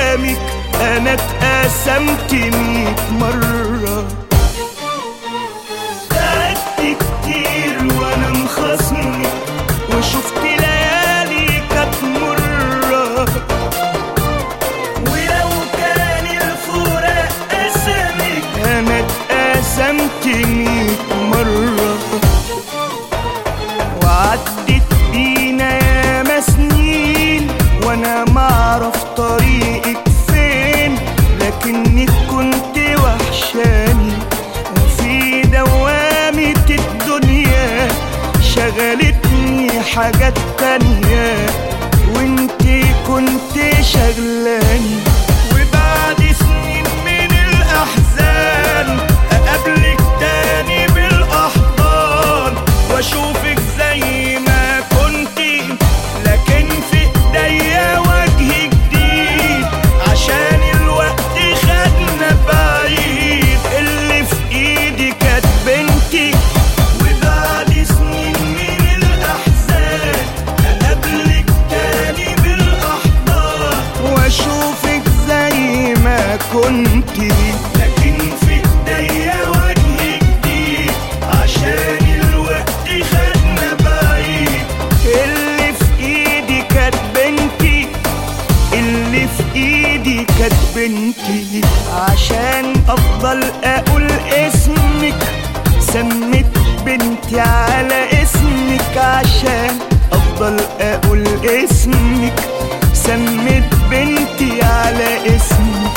قدامك انا اتقسمت 100 مرة. تعبت كتير وانا مخصمك وشفت ليالي كانت مرة، ولو كان الفراق قسمك انا اتقسمت 100 مرة. وعدت بينا ياما سنين وانا معرف طريقك فين، لكنك كنت وحشاني وفي دوامة الدنيا شغلتني حاجات تانية وانتي كنت شغلاني. وبعد سنين من الأحزان أقابلك تاني بالأحضان وأشوفك زي ما كنتي، لكن في إيديا وجه جديد عشان الوقت خدنا بعيد. اللي في إيدي كانت بنتي. وبعد سنين من الأحزان أقابلك تاني بالأحضان وأشوفك زي ما كنتي، لكن في إيديا وجه جديد عشان الوقت خدنا بعيد. اللي في إيدي كانت بنتي، اللي في إيدي كانت بنتي. عشان أفضل أقول اسمك سميت بنتي على اسمك، عشان أفضل أقول اسمك سميت بنتي على اسمك.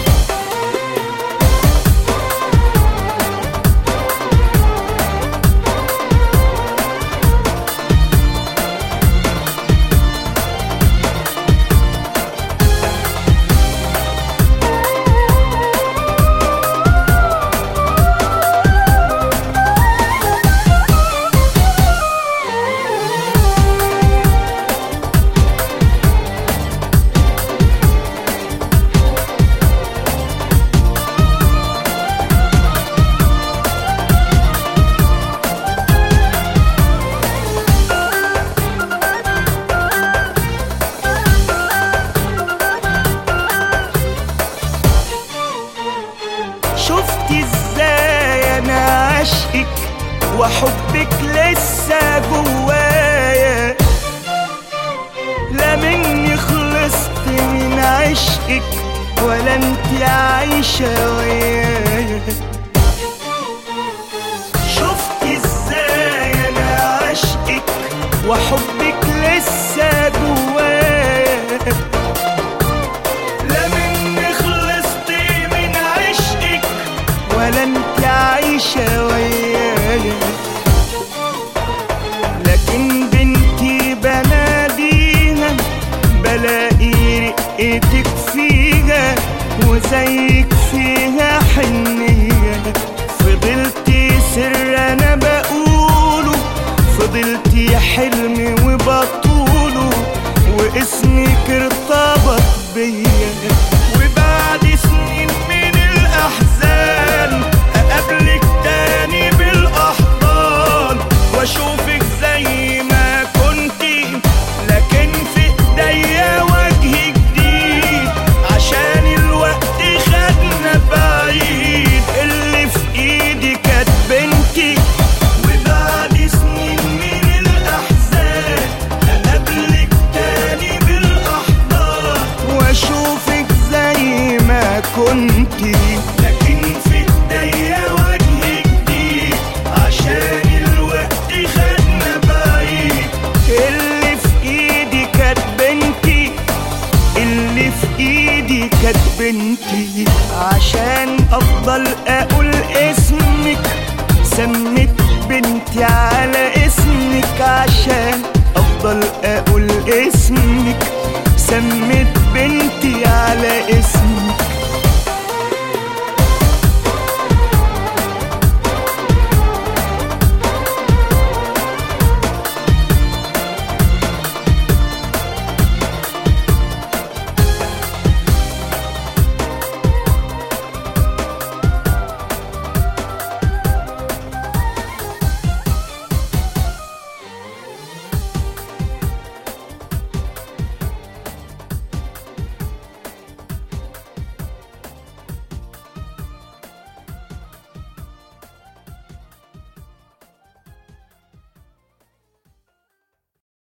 شفت ازاي انا عشقك وحبك لسه جوايا، لا مني خلصت من عشقك ولا انت عايشة ويايا. شفت ازاي انا عشقك وحبك لسه جوايا، لا مني خلصت من عشقك ولا انت عايشة ويايا. لكن بنتي بناديها بلاقي رقتك فيها وزيك فيها حنية. فضلتي سر انا بقوله، فضلتي حلمي وبطوله واسمك ارتبط بيا. وبعد سنين من الأحزان أقابلك تاني بالأحضان وأشوفك زي ما كنتي، لكن في إيديا وجه جديد عشان الوقت خدنا بعيد. اللي في إيدي كانت بنتي. وبعد سنين من الأحزان أقابلك تاني بالأحضان وأشوفك زي ما كنتي، لكن في إيديا وجه جديد عشان الوقت خدنا بعيد. اللي في إيدي كانت بنتي، اللي في إيدي كانت بنتي. عشان أفضل أقول اسمك سميت بنتي على اسمك، عشان